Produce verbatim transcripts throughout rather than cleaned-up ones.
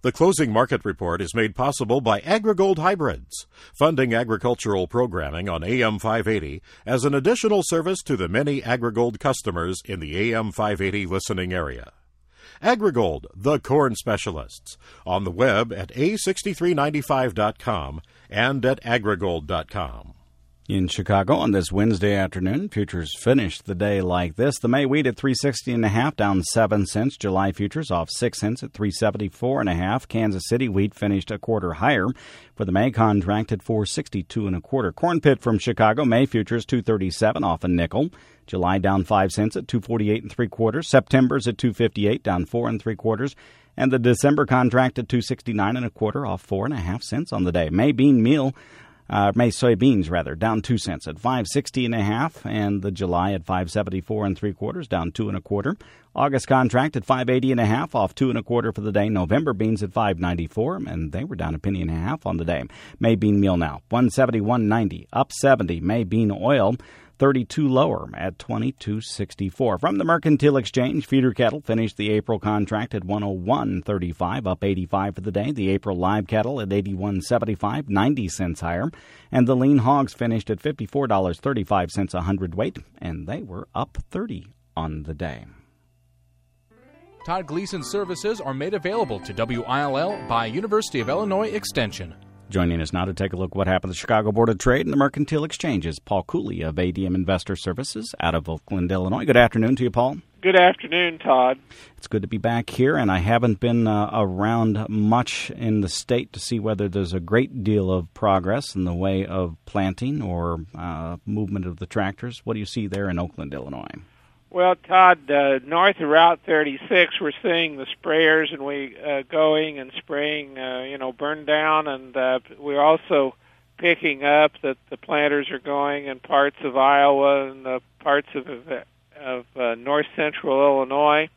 The closing market report is made possible by AgriGold Hybrids, funding agricultural programming on A M five eighty as an additional service to the many AgriGold customers in the A M five eighty listening area. AgriGold, the corn specialists, on the web at A six three nine five dot com and at agrigold dot com. In Chicago on this Wednesday afternoon, futures finished the day like this. The May wheat at three sixty and a half, down seven cents. July futures off six cents at three seventy-four and a half. Kansas City wheat finished a quarter higher for the May contract at four sixty-two and a quarter. Corn pit from Chicago, May futures two thirty-seven, off a nickel. July down five cents at two forty-eight and three quarters. September's at two fifty-eight, down four and three quarters. And the December contract at two sixty-nine and a quarter, off four and a half cents on the day. May bean meal. Uh, May soybeans, rather, down two cents at five sixty and a half, and the July at five seventy-four and three quarters, down two and a quarter. August contract at five eighty and a half, off two and a quarter for the day. November beans at five ninety-four, and they were down a penny and a half on the day. May bean meal now, one seventy-one ninety, up seventy. May bean oil, thirty-two lower at twenty-two sixty-four. From the Mercantile Exchange, feeder cattle finished the April contract at one oh one thirty-five, up eighty-five for the day. The April live cattle at eighty-one seventy-five, ninety cents higher. And the lean hogs finished at fifty-four thirty-five a hundredweight, and they were up thirty on the day. Todd Gleason services are made available to W I L L by University of Illinois Extension. Joining us now to take a look at what happened at the Chicago Board of Trade and the Mercantile Exchange is Paul Cooley of A D M Investor Services out of Oakland, Illinois. Good afternoon to you, Paul. Good afternoon, Todd. It's good to be back here, and I haven't been uh, around much in the state to see whether there's a great deal of progress in the way of planting or uh, movement of the tractors. What do you see there in Oakland, Illinois? Well, Todd, uh, north of Route thirty-six, we're seeing the sprayers and we uh, going and spraying, uh, you know, burn down, and uh, we're also picking up that the planters are going in parts of Iowa and the parts of of uh, north central Illinois,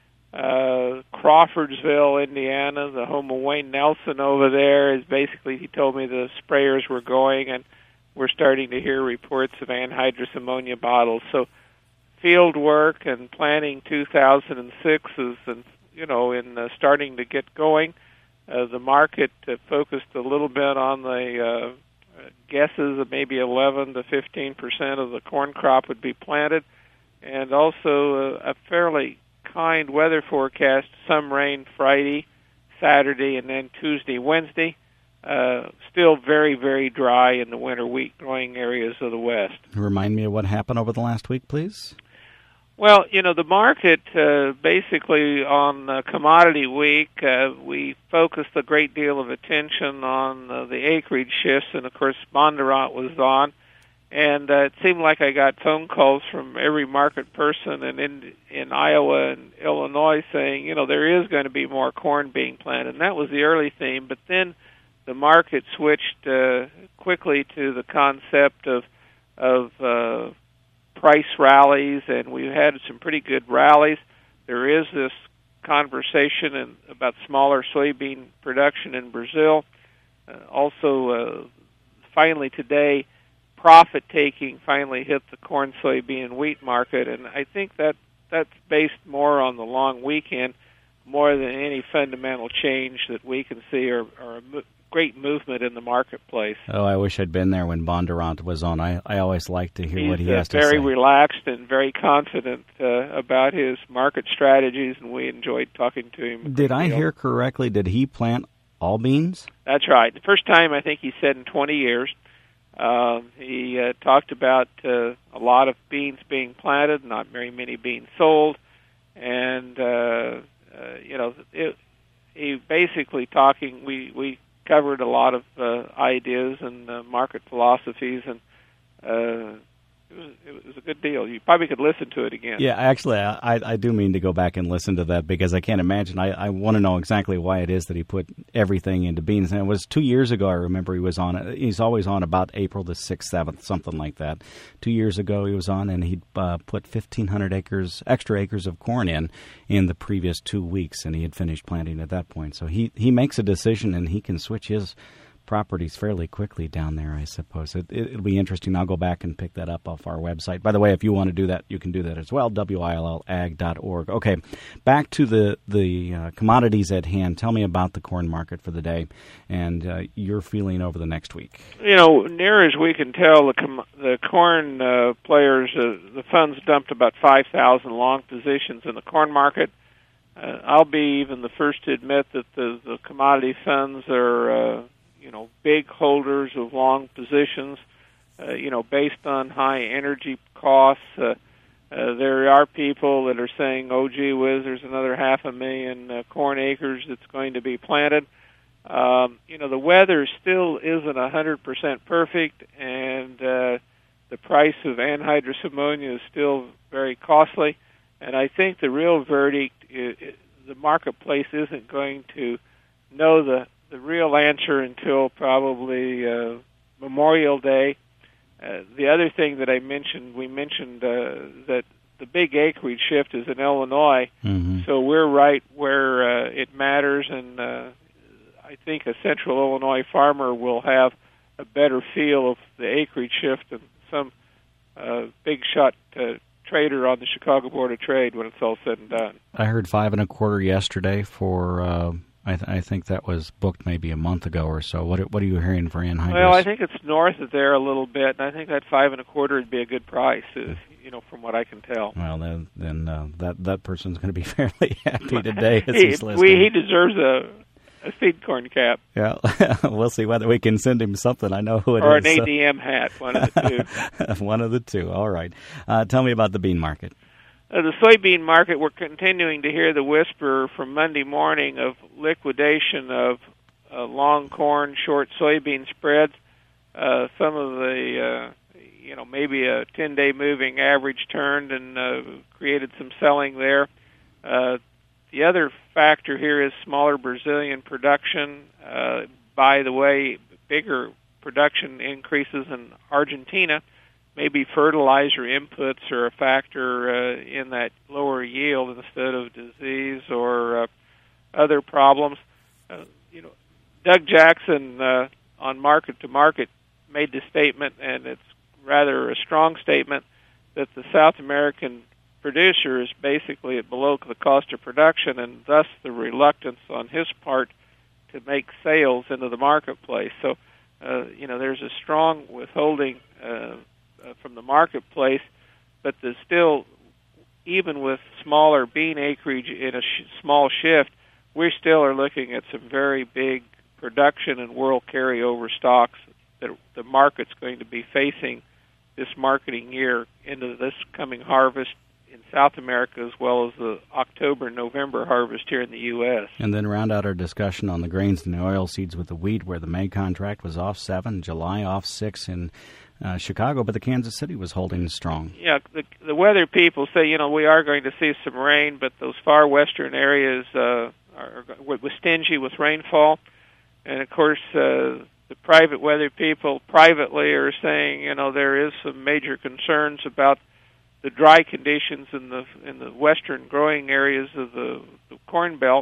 uh, Crawfordsville, Indiana, the home of Wayne Nelson over there. Is basically, he told me the sprayers were going, and we're starting to hear reports of anhydrous ammonia bottles. So field work and planning two thousand six is, and you know, in uh, starting to get going. Uh, the market uh, focused a little bit on the uh, guesses of maybe eleven to fifteen percent of the corn crop would be planted, and also uh, a fairly kind weather forecast. Some rain Friday, Saturday, and then Tuesday, Wednesday. Uh, still very, very dry in the winter wheat growing areas of the West. Remind me of what happened over the last week, please. Well, you know, the market, uh, basically on uh, commodity week, uh, we focused a great deal of attention on uh, the acreage shifts, and of course Bondurant was on, and uh, it seemed like I got phone calls from every market person in, in in Iowa and Illinois saying, you know, there is going to be more corn being planted, and that was the early theme, but then the market switched uh, quickly to the concept of of uh, price rallies, and we've had some pretty good rallies. There is this conversation in, about smaller soybean production in Brazil. Uh, also, uh, finally today, profit-taking finally hit the corn, soybean, and wheat market, and I think that that's based more on the long weekend more than any fundamental change that we can see or, or a mo- great movement in the marketplace. Oh, I wish I'd been there when Bondurant was on. I, I always like to hear He's, what he uh, has to say. He's very relaxed and very confident uh, about his market strategies, and we enjoyed talking to him. Did I hear correctly? Did he plant all beans? That's right. The first time, I think he said in twenty years. Uh, he uh, talked about uh, a lot of beans being planted, not very many being sold, and, uh, uh, you know, it, he basically talking, we, we covered a lot of uh, ideas and uh, market philosophies, and uh, it was, it was a good deal. You probably could listen to it again. Yeah, actually, I, I do mean to go back and listen to that because I can't imagine. I, I want to know exactly why it is that he put everything into beans. And it was two years ago, I remember he was on it. He's always on about April the sixth, seventh, something like that. Two years ago he was on, and he'd uh, put fifteen hundred acres, extra acres of corn in in the previous two weeks, and he had finished planting at that point. So he, he makes a decision, and he can switch his properties fairly quickly down there, I suppose. It, it, it'll be interesting. I'll go back and pick that up off our website. By the way, if you want to do that, you can do that as well, W I L L ag dot org. Okay, back to the, the uh, commodities at hand. Tell me about the corn market for the day and uh, your feeling over the next week. You know, near as we can tell, the, com- the corn uh, players, uh, the funds dumped about five thousand long positions in the corn market. Uh, I'll be even the first to admit that the, the commodity funds are, uh, you know, big holders of long positions, uh, you know, based on high energy costs. Uh, uh, there are people that are saying, oh, gee whiz, there's another half a million uh, corn acres that's going to be planted. Um, you know, the weather still isn't one hundred percent perfect, and uh, the price of anhydrous ammonia is still very costly. And I think the real verdict, is, the marketplace isn't going to know the, the real answer until probably uh, Memorial Day. Uh, the other thing that I mentioned, we mentioned uh, that the big acreage shift is in Illinois, mm-hmm. so we're right where uh, it matters, and uh, I think a central Illinois farmer will have a better feel of the acreage shift than some uh, big shot uh, trader on the Chicago Board of Trade when it's all said and done. I heard five and a quarter yesterday for, uh, I, th- I think that was booked maybe a month ago or so. What what are you hearing for anhydrous? Well, I think it's north of there a little bit, and I think that five and a quarter would be a good price, if, you know, from what I can tell. Well, then, then uh, that that person's going to be fairly happy today as he, he's listening. We, he deserves a a seed corn cap. Yeah, we'll see whether we can send him something. I know who it or is. Or an A D M hat, one of the two. One of the two, all right. Uh, tell me about the bean market. Uh, the soybean market, we're continuing to hear the whisper from Monday morning of liquidation of uh, long corn, short soybean spreads. Uh, some of the, uh, you know, maybe a ten-day moving average turned and uh, created some selling there. Uh, The other factor here is smaller Brazilian production. Uh, by the way, bigger production increases in Argentina. Maybe fertilizer inputs are a factor uh, in that lower yield instead of disease or uh, other problems. Uh, you know, Doug Jackson uh, on Market to Market made the statement, and it's rather a strong statement, that the South American producer is basically at below the cost of production, and thus the reluctance on his part to make sales into the marketplace. So, uh, you know, there's a strong withholding uh, uh, from the marketplace, but there's still, even with smaller bean acreage in a sh- small shift, we still are looking at some very big production and world carryover stocks that the market's going to be facing this marketing year into this coming harvest in South America, as well as the October and November harvest here in the U S. And then round out our discussion on the grains and the oilseeds with the wheat, where the May contract was off seven, July off six in uh, Chicago, but the Kansas City was holding strong. Yeah, the, the weather people say, you know, we are going to see some rain, but those far western areas uh, are, are stingy with rainfall. And, of course, uh, the private weather people privately are saying, you know, there is some major concerns about the dry conditions in the in the western growing areas of the, the Corn Belt.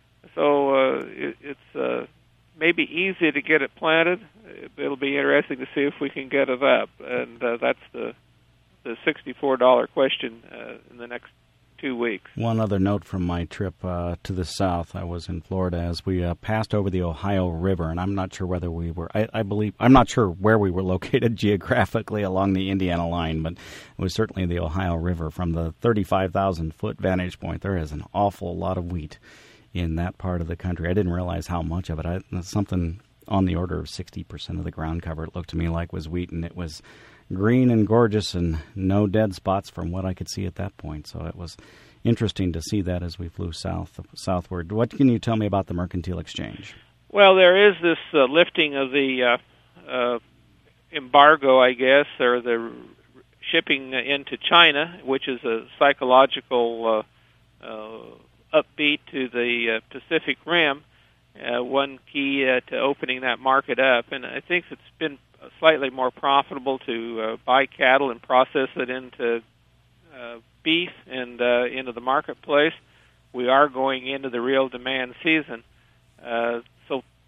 So uh, it, it's uh, maybe easy to get it planted. It'll be interesting to see if we can get it up, and uh, that's the the sixty-four dollars question uh, in the next two weeks. One other note from my trip uh, to the south. I was in Florida as we uh, passed over the Ohio River, and I'm not sure whether we were, I, I believe, I'm not sure where we were located geographically along the Indiana line, but it was certainly the Ohio River. From the thirty-five thousand foot vantage point, there is an awful lot of wheat in that part of the country. I didn't realize how much of it. I, something on the order of sixty percent of the ground cover, it looked to me like, was wheat, and it was green and gorgeous and no dead spots from what I could see at that point. So it was interesting to see that as we flew south southward. What can you tell me about the Mercantile Exchange? Well, there is this uh, lifting of the uh, uh, embargo, I guess, or the shipping into China, which is a psychological uh, uh, upbeat to the uh, Pacific Rim, uh, one key uh, to opening that market up. And I think it's been slightly more profitable to uh, buy cattle and process it into uh, beef and uh, into the marketplace. We are going into the real demand season. Uh, so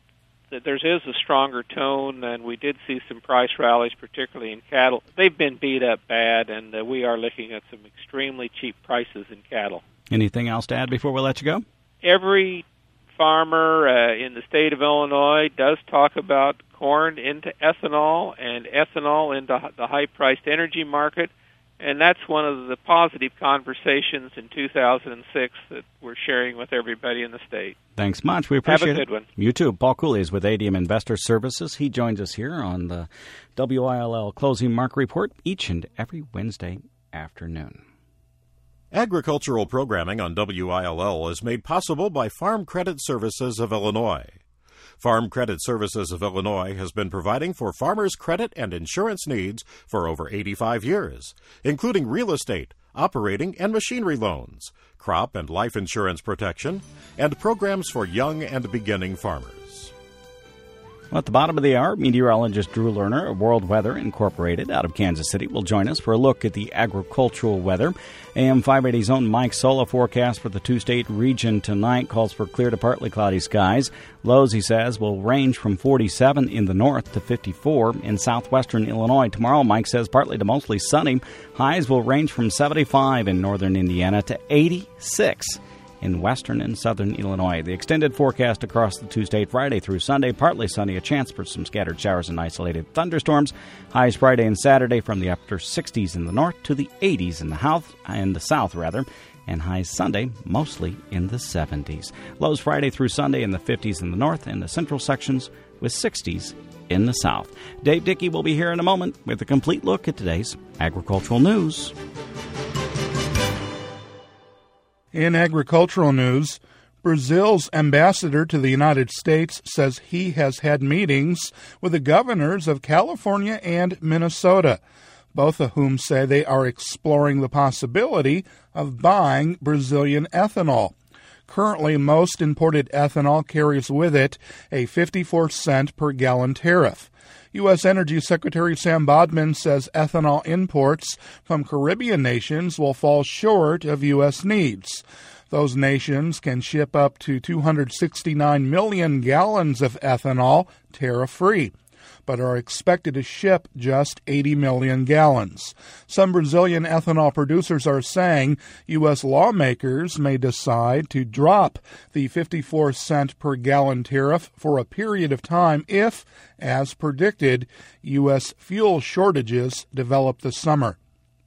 that there is a stronger tone, and we did see some price rallies, particularly in cattle. They've been beat up bad, and uh, we are looking at some extremely cheap prices in cattle. Anything else to add before we let you go? Every farmer uh, in the state of Illinois does talk about corn into ethanol and ethanol into the high-priced energy market, and that's one of the positive conversations in two thousand six that we're sharing with everybody in the state. Thanks much. We appreciate it. Have a good one. You too. Paul Cooley is with A D M Investor Services. He joins us here on the W I L L Closing Market Report each and every Wednesday afternoon. Agricultural programming on W I L L is made possible by Farm Credit Services of Illinois. Farm Credit Services of Illinois has been providing for farmers' credit and insurance needs for over eighty-five years, including real estate, operating and machinery loans, crop and life insurance protection, and programs for young and beginning farmers. Well, at the bottom of the hour, meteorologist Drew Lerner of World Weather Incorporated out of Kansas City will join us for a look at the agricultural weather. A M five eighty's own Mike Sola forecast for the two-state region tonight calls for clear to partly cloudy skies. Lows, he says, will range from forty-seven in the north to fifty-four in southwestern Illinois. Tomorrow, Mike says, partly to mostly sunny. Highs will range from seventy-five in northern Indiana to eighty-six in western and southern Illinois. The extended forecast across the two-state Friday through Sunday, partly sunny, a chance for some scattered showers and isolated thunderstorms. Highs Friday and Saturday from the upper sixties in the north to the eighties in the south, in the south rather, and highs Sunday mostly in the seventies. Lows Friday through Sunday in the fifties in the north and the central sections with sixties in the south. Dave Dickey will be here in a moment with a complete look at today's agricultural news. In agricultural news, Brazil's ambassador to the United States says he has had meetings with the governors of California and Minnesota, both of whom say they are exploring the possibility of buying Brazilian ethanol. Currently, most imported ethanol carries with it a fifty-four cent per gallon tariff. U S. Energy Secretary Sam Bodman says ethanol imports from Caribbean nations will fall short of U S needs. Those nations can ship up to two hundred sixty-nine million gallons of ethanol tariff-free, but are expected to ship just eighty million gallons. Some Brazilian ethanol producers are saying U S lawmakers may decide to drop the fifty-four cent per gallon tariff for a period of time if, as predicted, U S fuel shortages develop this summer.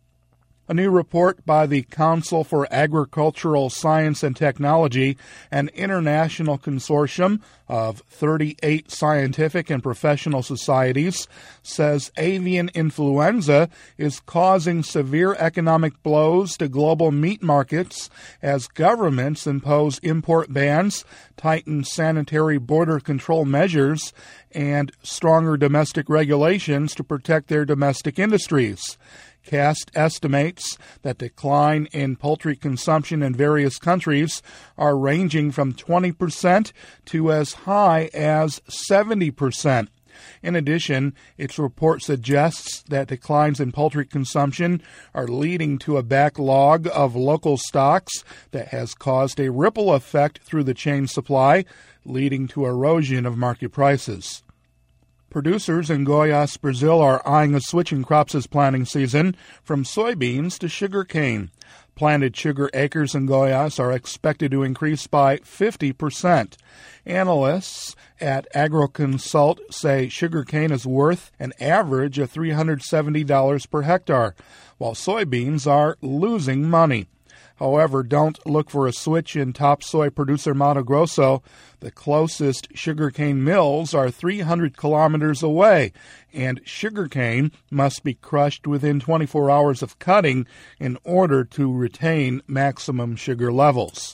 A new report by the Council for Agricultural Science and Technology, an international consortium of thirty-eight scientific and professional societies, says avian influenza is causing severe economic blows to global meat markets as governments impose import bans, tighten sanitary border control measures, and stronger domestic regulations to protect their domestic industries. C A S T estimates that decline in poultry consumption in various countries are ranging from twenty percent to as high as seventy percent. In addition, its report suggests that declines in poultry consumption are leading to a backlog of local stocks that has caused a ripple effect through the chain supply, leading to erosion of market prices. Producers in Goiás, Brazil, are eyeing a switch in crops this planting season from soybeans to sugarcane. Planted sugar acres in Goiás are expected to increase by fifty percent. Analysts at AgroConsult say sugarcane is worth an average of three hundred seventy dollars per hectare, while soybeans are losing money. However, don't look for a switch in top soy producer Mato Grosso. The closest sugarcane mills are three hundred kilometers away, and sugarcane must be crushed within twenty-four hours of cutting in order to retain maximum sugar levels.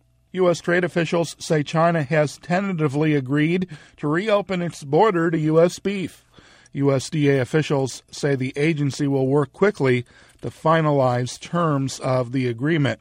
U S trade officials say China has tentatively agreed to reopen its border to U S beef. U S D A officials say the agency will work quickly to finalize terms of the agreement.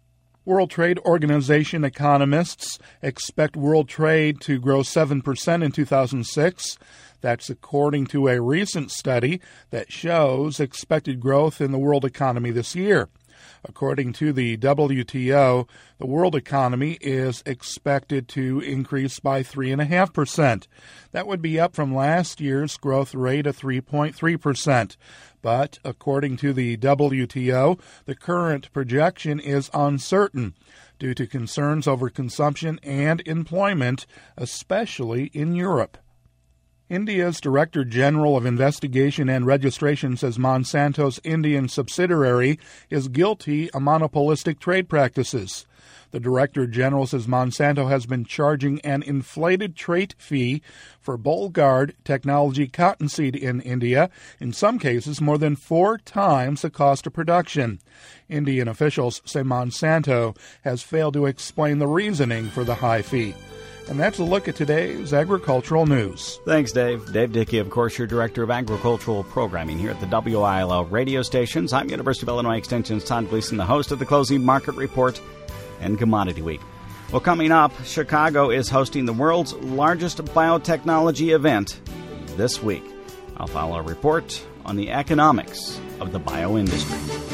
World Trade Organization economists expect world trade to grow seven percent in two thousand six. That's according to a recent study that shows expected growth in the world economy this year. According to the W T O, the world economy is expected to increase by three point five percent. That would be up from last year's growth rate of three point three percent. But according to the W T O, the current projection is uncertain due to concerns over consumption and employment, especially in Europe. India's Director General of Investigation and Registration says Monsanto's Indian subsidiary is guilty of monopolistic trade practices. The Director General says Monsanto has been charging an inflated trait fee for Bollgard technology cottonseed in India, in some cases more than four times the cost of production. Indian officials say Monsanto has failed to explain the reasoning for the high fee. And that's a look at today's agricultural news. Thanks, Dave. Dave Dickey, of course, your Director of Agricultural Programming here at the W I L L radio stations. I'm University of Illinois Extension's Todd Gleason, the host of the Closing Market Report and Commodity Week. Well, coming up, Chicago is hosting the world's largest biotechnology event this week. I'll follow a report on the economics of the bio industry.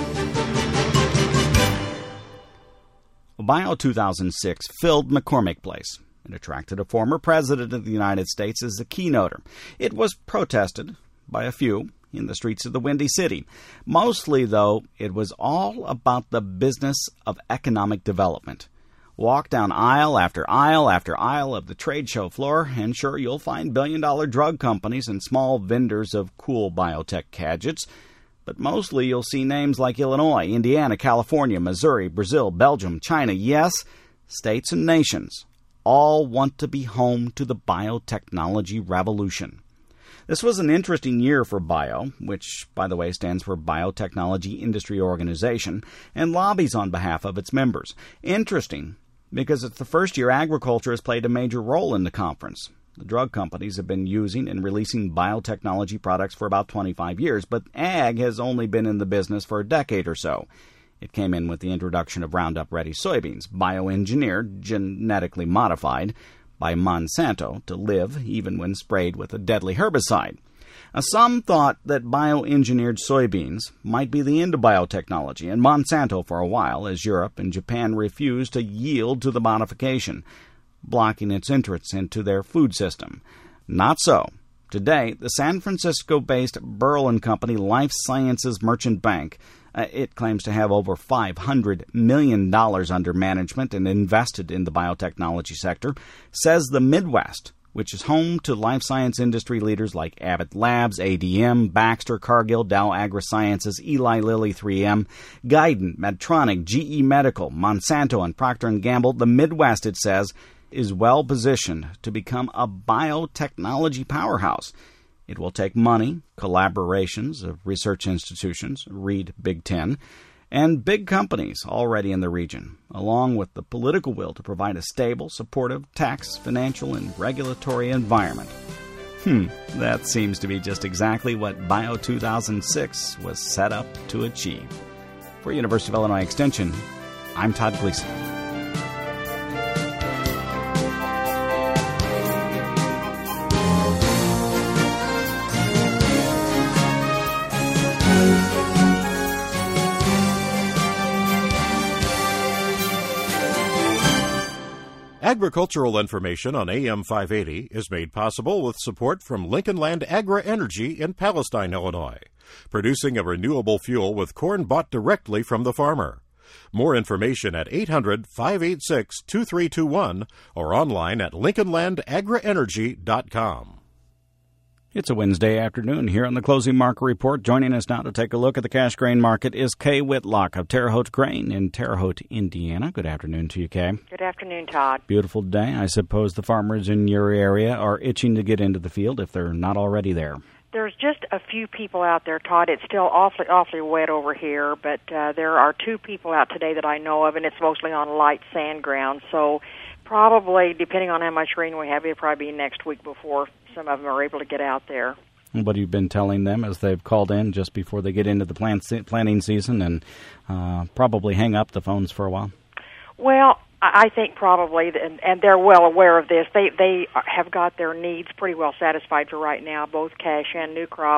Well, Bio two thousand six filled McCormick Place. It attracted a former president of the United States as the keynoter. It was protested by a few in the streets of the Windy City. Mostly, though, it was all about the business of economic development. Walk down aisle after aisle after aisle of the trade show floor, and sure, you'll find billion-dollar drug companies and small vendors of cool biotech gadgets. But mostly you'll see names like Illinois, Indiana, California, Missouri, Brazil, Belgium, China. Yes, states and nations all want to be home to the biotechnology revolution. This was an interesting year for BIO, which, by the way, stands for Biotechnology Industry Organization, and lobbies on behalf of its members. Interesting, because it's the first year agriculture has played a major role in the conference. The drug companies have been using and releasing biotechnology products for about twenty-five years, but ag has only been in the business for a decade or so. It came in with the introduction of Roundup Ready soybeans, bioengineered, genetically modified by Monsanto to live even when sprayed with a deadly herbicide. Now, some thought that bioengineered soybeans might be the end of biotechnology, and Monsanto for a while, as Europe and Japan refused to yield to the modification, blocking its entrance into their food system. Not so. Today, the San Francisco-based Burl and Company Life Sciences Merchant Bank, uh, it claims to have over five hundred million dollars under management and invested in the biotechnology sector, says the Midwest, which is home to life science industry leaders like Abbott Labs, A D M, Baxter, Cargill, Dow AgroSciences, Eli Lilly, three M, Guidant, Medtronic, G E Medical, Monsanto, and Procter and Gamble. The Midwest, it says, is well positioned to become a biotechnology powerhouse. It will take money, collaborations of research institutions, read Big Ten, and big companies already in the region, along with the political will to provide a stable, supportive tax, financial, and regulatory environment. Hmm, that seems to be just exactly what Bio two thousand six was set up to achieve. For University of Illinois Extension, I'm Todd Gleason. Agricultural information on A M five eighty is made possible with support from Lincoln Land Agri-Energy in Palestine, Illinois, producing a renewable fuel with corn bought directly from the farmer. More information at eight hundred, five eight six, two three two one or online at lincoln land agri energy dot com. It's a Wednesday afternoon here on the Closing Market Report. Joining us now to take a look at the cash grain market is Kay Whitlock of Terre Haute Grain in Terre Haute, Indiana. Good afternoon to you, Kay. Good afternoon, Todd. Beautiful day. I suppose the farmers in your area are itching to get into the field if they're not already there. There's just a few people out there, Todd. It's still awfully, awfully wet over here, but uh, there are two people out today that I know of, and it's mostly on light sand ground. So probably, depending on how much rain we have, it'll probably be next week before some of them are able to get out there. What have you been telling them as they've called in just before they get into the plant se- planting season and uh, probably hang up the phones for a while? Well, I think probably, and, and they're well aware of this, they they have got their needs pretty well satisfied for right now, both cash and new crop,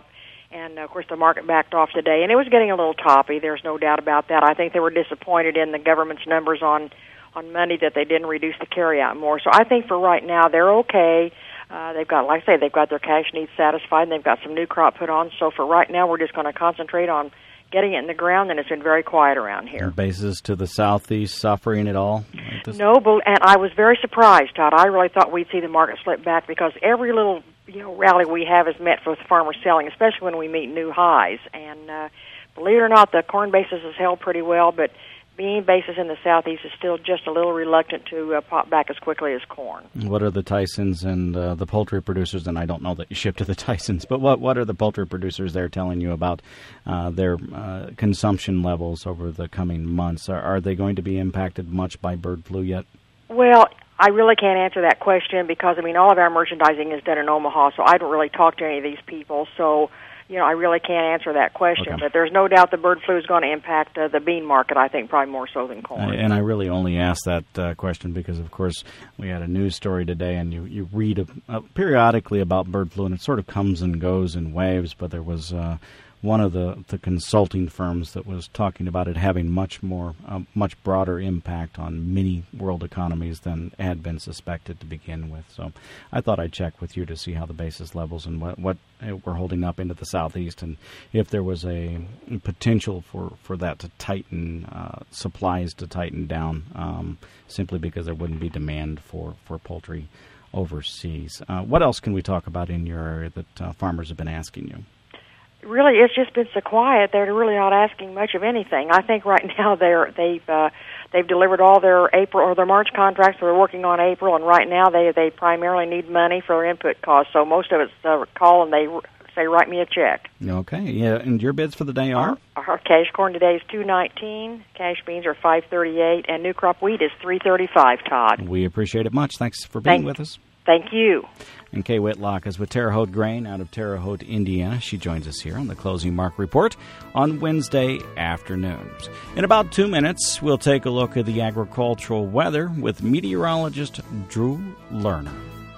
And, of course, the market backed off today, and it was getting a little toppy. There's no doubt about that. I think they were disappointed in the government's numbers on, on Monday that they didn't reduce the carryout more. So I think for right now they're okay. Uh, they've got, like I say, they've got their cash needs satisfied, and they've got some new crop put on. So for right now, we're just going to concentrate on getting it in the ground, and it's been very quiet around here. Bases to the southeast suffering at all? Like no, but, and I was very surprised, Todd. I really thought we'd see the market slip back because every little you know rally we have is met for farmers selling, especially when we meet new highs. And uh, believe it or not, the corn basis has held pretty well, but bean basis in the southeast is still just a little reluctant to uh, pop back as quickly as corn. What are the Tysons and uh, the poultry producers, and I don't know that you ship to the Tysons, but what, what are the poultry producers there telling you about uh, their uh, consumption levels over the coming months? Are, are they going to be impacted much by bird flu yet? Well, I really can't answer that question because, I mean, all of our merchandising is done in Omaha, so I don't really talk to any of these people, so you know, I really can't answer that question, okay. But there's no doubt the bird flu is going to impact uh, the bean market, I think, probably more so than corn. And I really only asked that uh, question because, of course, we had a news story today, and you, you read uh, periodically about bird flu, and it sort of comes and goes in waves, but there was uh, one of the, the consulting firms that was talking about it having much more, uh, much broader impact on many world economies than had been suspected to begin with. So I thought I'd check with you to see how the basis levels and what, what we're holding up into the southeast, and if there was a potential for, for that to tighten, uh, supplies to tighten down, um, simply because there wouldn't be demand for, for poultry overseas. Uh, what else can we talk about in your area that uh, farmers have been asking you? Really, it's just been so quiet. They're really not asking much of anything. I think right now they're they've uh, they've delivered all their April or their March contracts. They're working on April, and right now they they primarily need money for their input costs. So most of it's uh, call and they say, "Write me a check." Okay, yeah. And your bids for the day are? Our, our cash corn today is two nineteen. Cash beans are five thirty eight, and new crop wheat is three thirty five. Todd, we appreciate it much. Thanks for being Thank, with us. Thank you. And Kay Whitlock is with Terre Haute Grain out of Terre Haute, Indiana. She joins us here on the Closing Mark Report on Wednesday afternoons. In about two minutes, we'll take a look at the agricultural weather with meteorologist Drew Lerner.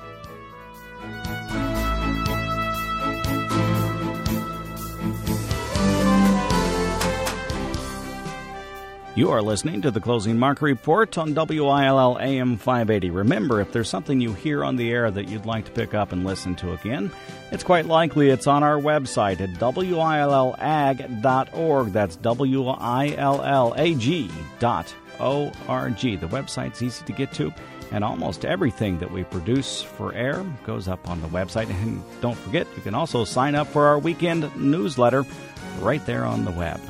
You are listening to the Closing Mark Report on W I L L A M five eighty. Remember, if there's something you hear on the air that you'd like to pick up and listen to again, it's quite likely it's on our website at W I L L ag dot org. That's W I L L A G dot O R G. The website's easy to get to, and almost everything that we produce for air goes up on the website. And don't forget, you can also sign up for our weekend newsletter right there on the web.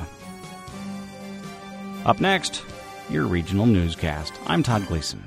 Up next, your regional newscast. I'm Todd Gleason.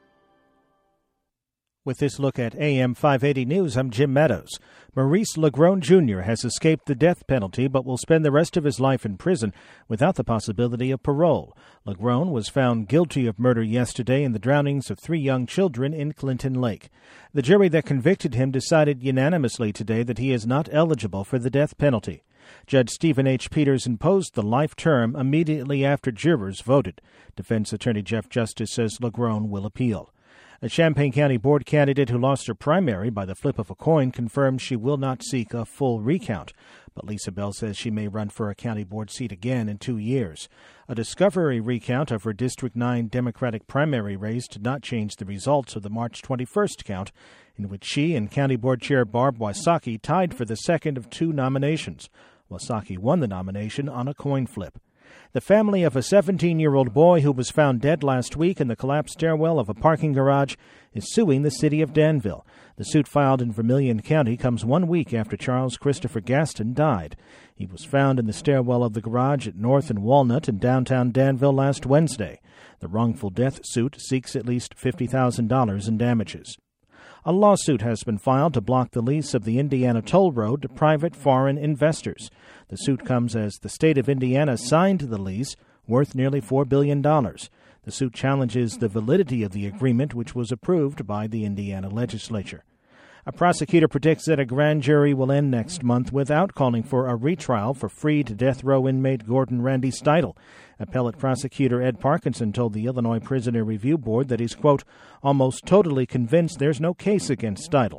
With this look at A M five eighty News, I'm Jim Meadows. Maurice Lagrone Junior has escaped the death penalty but will spend the rest of his life in prison without the possibility of parole. Lagrone was found guilty of murder yesterday in the drownings of three young children in Clinton Lake. The jury that convicted him decided unanimously today that he is not eligible for the death penalty. Judge Stephen H. Peters imposed the life term immediately after jurors voted. Defense attorney Jeff Justice says Lagrone will appeal. A Champaign County Board candidate who lost her primary by the flip of a coin confirmed she will not seek a full recount. But Lisa Bell says she may run for a county board seat again in two years. A discovery recount of her District nine Democratic primary race did not change the results of the March twenty-first count, in which she and County Board Chair Barb Wysocki tied for the second of two nominations. Wysocki won the nomination on a coin flip. The family of a seventeen-year-old boy who was found dead last week in the collapsed stairwell of a parking garage is suing the city of Danville. The suit filed in Vermilion County comes one week after Charles Christopher Gaston died. He was found in the stairwell of the garage at North and Walnut in downtown Danville last Wednesday. The wrongful death suit seeks at least fifty thousand dollars in damages. A lawsuit has been filed to block the lease of the Indiana Toll Road to private foreign investors. The suit comes as the state of Indiana signed the lease, worth nearly four billion dollars. The suit challenges the validity of the agreement, which was approved by the Indiana legislature. A prosecutor predicts that a grand jury will end next month without calling for a retrial for freed death row inmate Gordon Randy Steidle. Appellate prosecutor Ed Parkinson told the Illinois Prisoner Review Board that he's, quote, almost totally convinced there's no case against Steidle.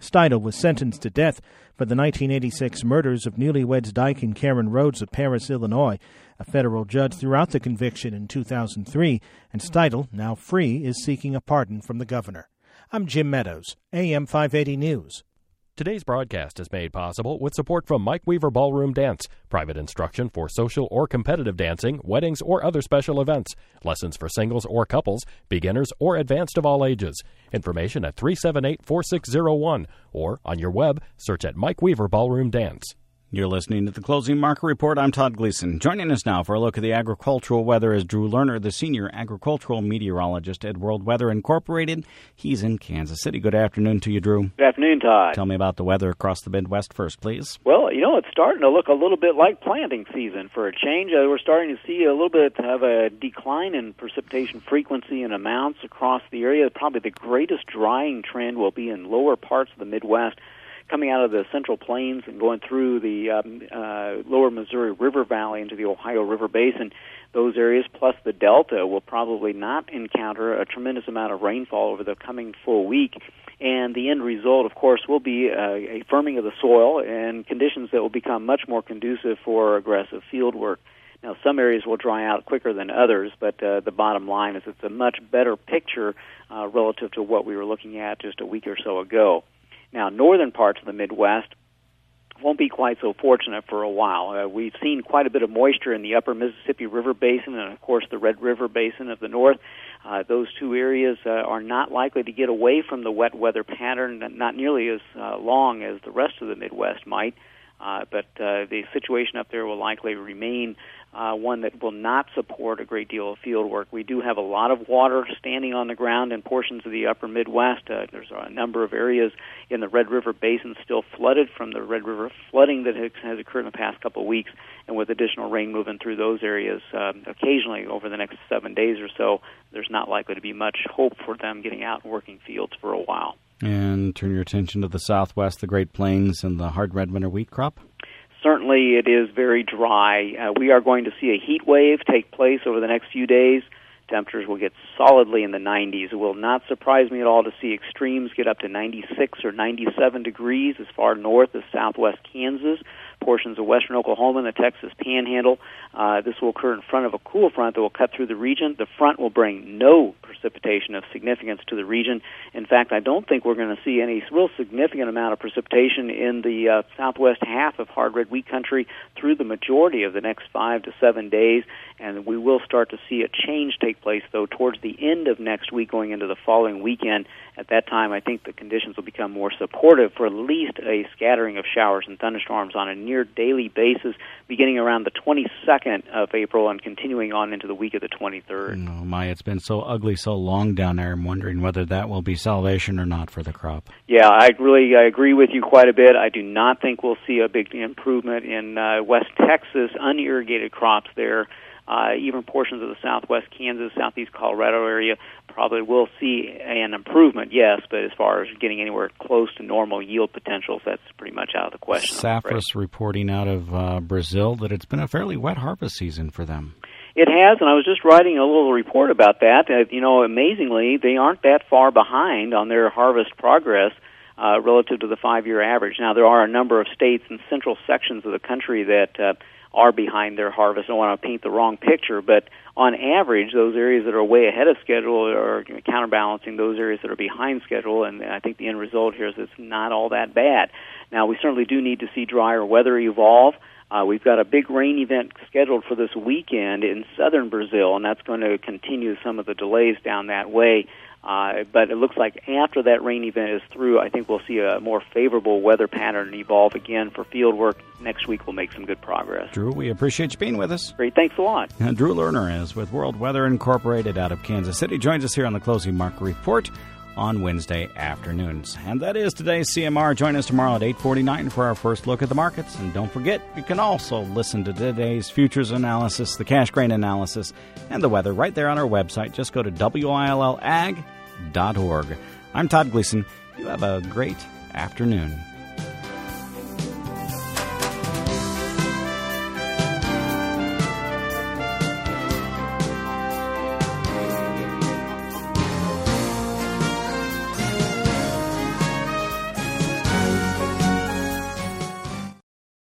Steidel was sentenced to death for the nineteen eighty-six murders of newlyweds Dyke and Karen Rhodes of Paris, Illinois. A federal judge threw out the conviction in two thousand three, and Steidel, now free, is seeking a pardon from the governor. I'm Jim Meadows, A M five eighty News. Today's broadcast is made possible with support from Mike Weaver Ballroom Dance. Private instruction for social or competitive dancing, weddings, or other special events. Lessons for singles or couples, beginners or advanced of all ages. Information at three seven eight, four six zero one or on your web, search at Mike Weaver Ballroom Dance. You're listening to the Closing Market Report. I'm Todd Gleason. Joining us now for a look at the agricultural weather is Drew Lerner, the senior agricultural meteorologist at World Weather Incorporated. He's in Kansas City. Good afternoon to you, Drew. Good afternoon, Todd. Tell me about the weather across the Midwest first, please. Well, you know, it's starting to look a little bit like planting season for a change. Uh, we're starting to see a little bit of a decline in precipitation frequency and amounts across the area. Probably the greatest drying trend will be in lower parts of the Midwest, coming out of the Central Plains and going through the um, uh, lower Missouri River Valley into the Ohio River Basin. Those areas, plus the Delta, will probably not encounter a tremendous amount of rainfall over the coming full week. And the end result, of course, will be uh, a firming of the soil and conditions that will become much more conducive for aggressive field work. Now, some areas will dry out quicker than others, but uh, the bottom line is it's a much better picture uh, relative to what we were looking at just a week or so ago. Now, northern parts of the Midwest won't be quite so fortunate for a while. Uh, we've seen quite a bit of moisture in the upper Mississippi River Basin and, of course, the Red River Basin of the north. Uh, those two areas uh, are not likely to get away from the wet weather pattern, not nearly as uh, long as the rest of the Midwest might. Uh, but uh, the situation up there will likely remain uh, one that will not support a great deal of field work. We do have a lot of water standing on the ground in portions of the upper Midwest. Uh, there's a number of areas in the Red River Basin still flooded from the Red River flooding that has, has occurred in the past couple of weeks, and with additional rain moving through those areas um, occasionally over the next seven days or so, there's not likely to be much hope for them getting out and working fields for a while. And turn your attention to the Southwest, the Great Plains, and the hard red winter wheat crop. Certainly it is very dry. Uh, we are going to see a heat wave take place over the next few days. Temperatures will get solidly in the nineties. It will not surprise me at all to see extremes get up to ninety-six or ninety-seven degrees as far north as southwest Kansas, portions of western Oklahoma and the Texas Panhandle. Uh, this will occur in front of a cool front that will cut through the region. The front will bring no precipitation of significance to the region. In fact, I don't think we're going to see any real significant amount of precipitation in the uh, southwest half of hard red wheat country through the majority of the next five to seven days. And we will start to see a change take place, though, towards the end of next week going into the following weekend. At that time, I think the conditions will become more supportive for at least a scattering of showers and thunderstorms on a near daily basis, beginning around the twenty-second of April and continuing on into the week of the twenty-third. Oh, my, it's been so ugly so long down there. I'm wondering whether that will be salvation or not for the crop. Yeah, I really I agree with you quite a bit. I do not think we'll see a big improvement in uh, West Texas unirrigated crops there. Uh, even portions of the southwest Kansas, southeast Colorado area probably will see an improvement, yes, but as far as getting anywhere close to normal yield potentials, that's pretty much out of the question. Saffras reporting out of uh, Brazil that it's been a fairly wet harvest season for them. It has, and I was just writing a little report about that. Uh, you know, amazingly, they aren't that far behind on their harvest progress uh, relative to the five-year average. Now, there are a number of states and central sections of the country that uh, are behind their harvest. I don't want to paint the wrong picture, but on average, those areas that are way ahead of schedule are counterbalancing those areas that are behind schedule, and I think the end result here is it's not all that bad. Now, we certainly do need to see drier weather evolve. Uh, we've got a big rain event scheduled for this weekend in southern Brazil, and that's going to continue some of the delays down that way. Uh, but it looks like after that rain event is through, I think we'll see a more favorable weather pattern evolve again for field work. Next week we'll make some good progress. Drew, we appreciate you being with us. Great, thanks a lot. And Drew Lerner is with World Weather Incorporated out of Kansas City. Joins us here on the Closing Market Report on Wednesday afternoons. And that is today's C M R. Join us tomorrow at eight forty-nine for our first look at the markets. And don't forget, you can also listen to today's futures analysis, the cash grain analysis, and the weather right there on our website. Just go to W I L L ag dot org. I'm Todd Gleason. You have a great afternoon.